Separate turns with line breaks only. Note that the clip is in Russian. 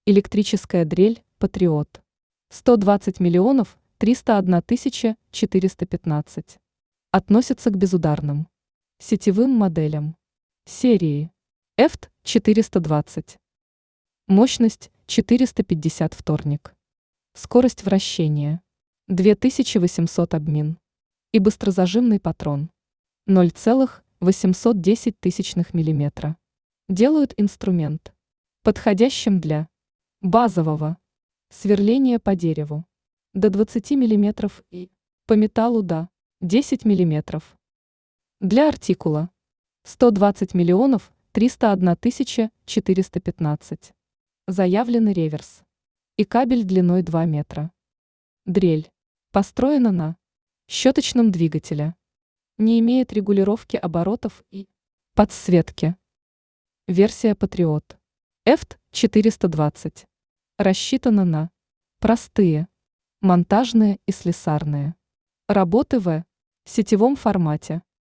Электрическая дрель «Патриот». 120 миллионов 301 тысяча 415. Относится к безударным. Сетевым моделям. Серии. EFT 420. Мощность 450 вторник. Скорость вращения 2800 обмин. И быстрозажимный патрон 0,810 мм. Делают инструмент подходящим для базового сверления по дереву до 20 мм и по металлу до 10 мм. Для артикула 120 миллионов 301 тысяча 415. Заявленный реверс и кабель длиной 2 метра. Дрель построена на щеточном двигателе. Не имеет регулировки оборотов и подсветки. Версия Патриот EFT 420 рассчитана на простые монтажные и слесарные работы в сетевом формате.